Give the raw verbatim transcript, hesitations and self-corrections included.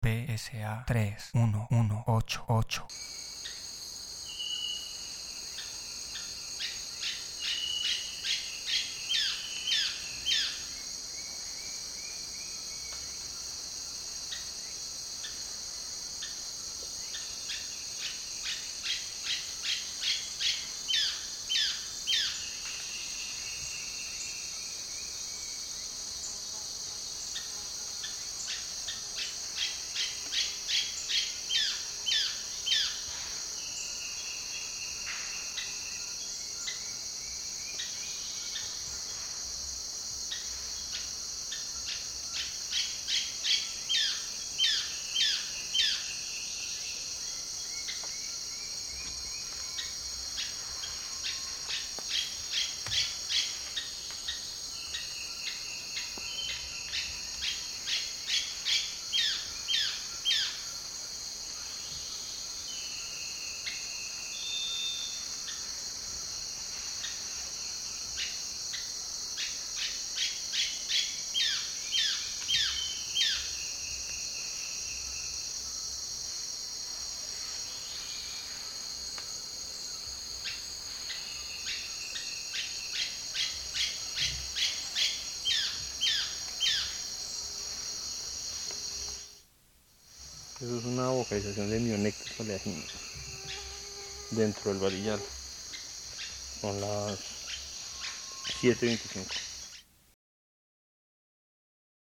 P S A tres uno uno ocho ocho. Eso es una vocalización de Mionectes oleagina dentro del varillal. Son las siete veinticinco.